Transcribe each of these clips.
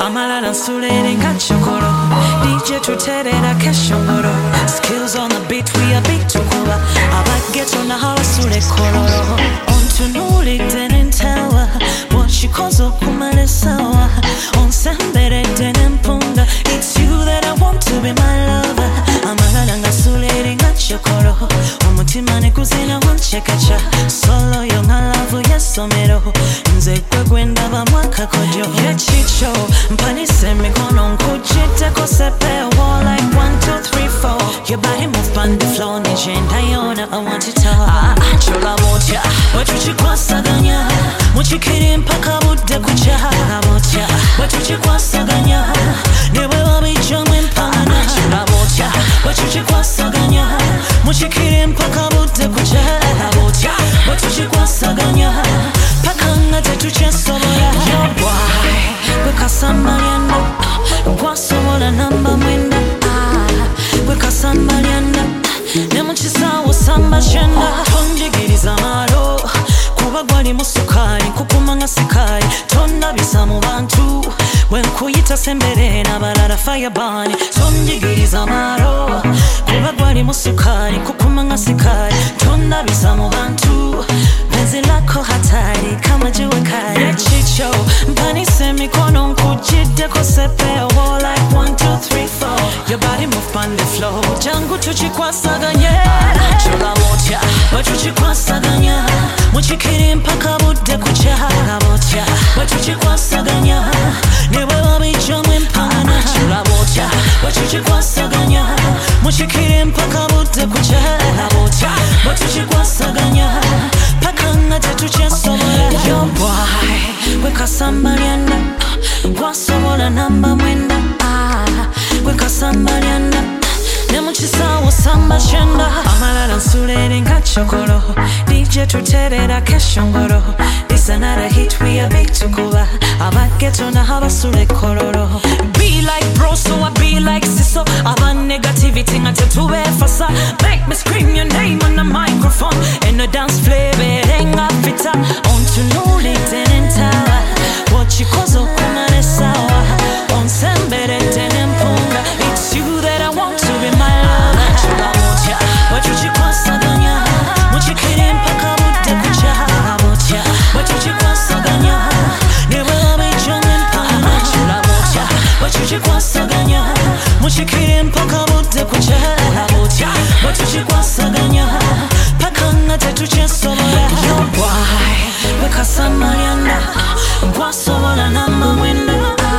amalala nsulerenga chokolo DJ tuterera keshongoro skills on the beat we are beat tukuba abageto na hawasule kololo ontunulidde n'entawa bw'okikoze okumala essaawa onsemberedde n'empunga it's you that I want to be my lover amalala nga nsulerenga chokolo omutima ne kuzina wanchekacha solo yo nga lavu y'essomero nze gwe gwendaba mwaka kojo yekicho mpanise emikono nkuggiddeko sepeewo like 1, 2, 3, 4 your body move on the floor nijendayona I want it all cholaba otya bwetukikwasaganya mukikiri mpaka budde kukya otya bwetukikwasaganya ne bwe babijjamu empana cholaba otya bwetukikwasaganya mukikiri mpaka budde kukya otya bwetukikwasaganya paka nga tetukyesobola yobwai gwekasambalyanda gwasobola namba mwenda gwekasambalyanda ne mukisaawo samba kyenda tonjigiriza malo kuba gwali mu sukaali nkukuma nga sikaali tonnabisa mu bantu wenkuyita sembere n'abalala fireburn tonjigiriza malo kuba gwali mu sukaali nkukuma nga sikaali tonnabisa mu bantu penzi lako hatari kama jua kali yekicho mpanise emikono nkuggiddeko sepeewo like 1, 2, 3, 4 your body move on the floor jangu tukikwasaganye cholaba otya bwetukikwasaganya mukikiri mpaka budde kukya otya bwetukikwasaganya ne bwe babijjamu empana cholaba otya bwetukikwasaganya mukikiri mpaka budde kukya otya bwetukikwasaganya paka nga tetukyesobola yobwai gwekasambalyanda gwasobola namba mwenda gwekasambalyanda ne mukisaawo samba kyenda amalala nsulerenga chokolo DJ tuterera keshongoro this another hit we are big tukuba abageto na habasule kololo be like bro so I be like siso aba negativity nga tetubefasa make me scream your name on the microphone and the dance flavor enga fita ontunulidde n'entawa bw'okikoze okumala essaawa onsemberedde n'empunga it's you that I want to be my lover cholaba otya bwetukikwasaganya mukikiri mpaka budde kukya otya bwetukikwasaganya ne bwe babijjamu empana cholaba otya bwetukikwasaganya mukikiri mpaka budde kukya otya bwetukikwasaganya paka nga tetukyesobola yobwai gwekasambalyanda gwasobola namba mwenda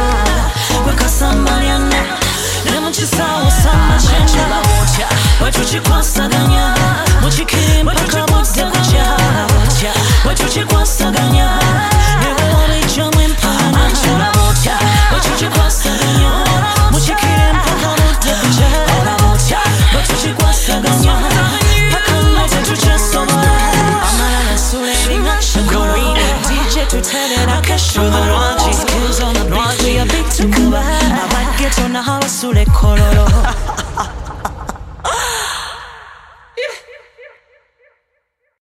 gwekasambalyanda ne mukisaawo samba kyenda otya bwetukikwasaganya mukikiri mpaka budde kukya otya bwetukikwasaganya ne bwe babijjamu empana cholaba otya bwetukikwasaganya mukikiri mpaka budde kukya otya bwetukikwasaganya paka nga tetukyesobola amalala nsulerenga chokolo DJ tuterera keshongoro skills on the beat we are big tukuba abageto na hawasule kololo